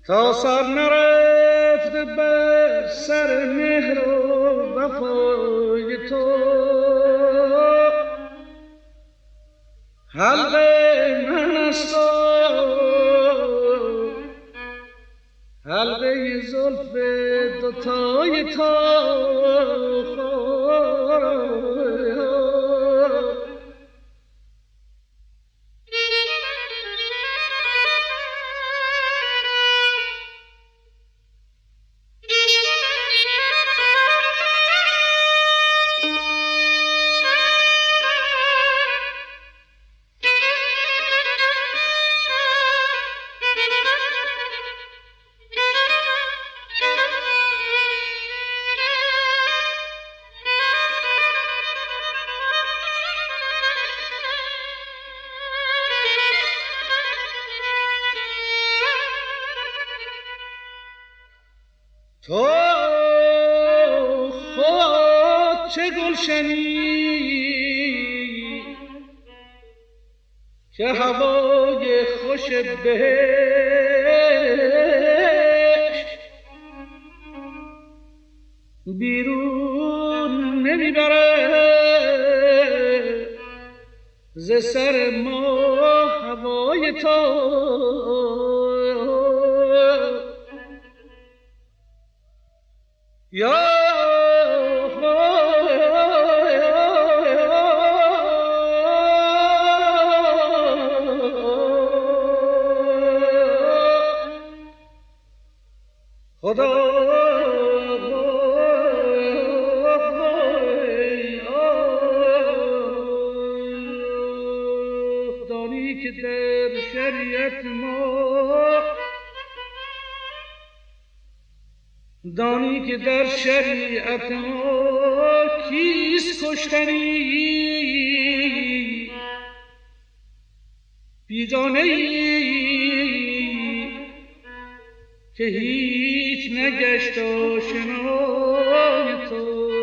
تا سر نرفته به سر مهر و وفای تو حلقه من است و حلقه زلف دوتای تو تو خود چه گلشنی که هوای خوش بهشت بیرون نمیبره ز سر ما هوای تو یا خدا دانی که در شریعت ما دانی که در شریعت ما کیست کشتنی بیگانه ای که هیچ نگشت آشنای تو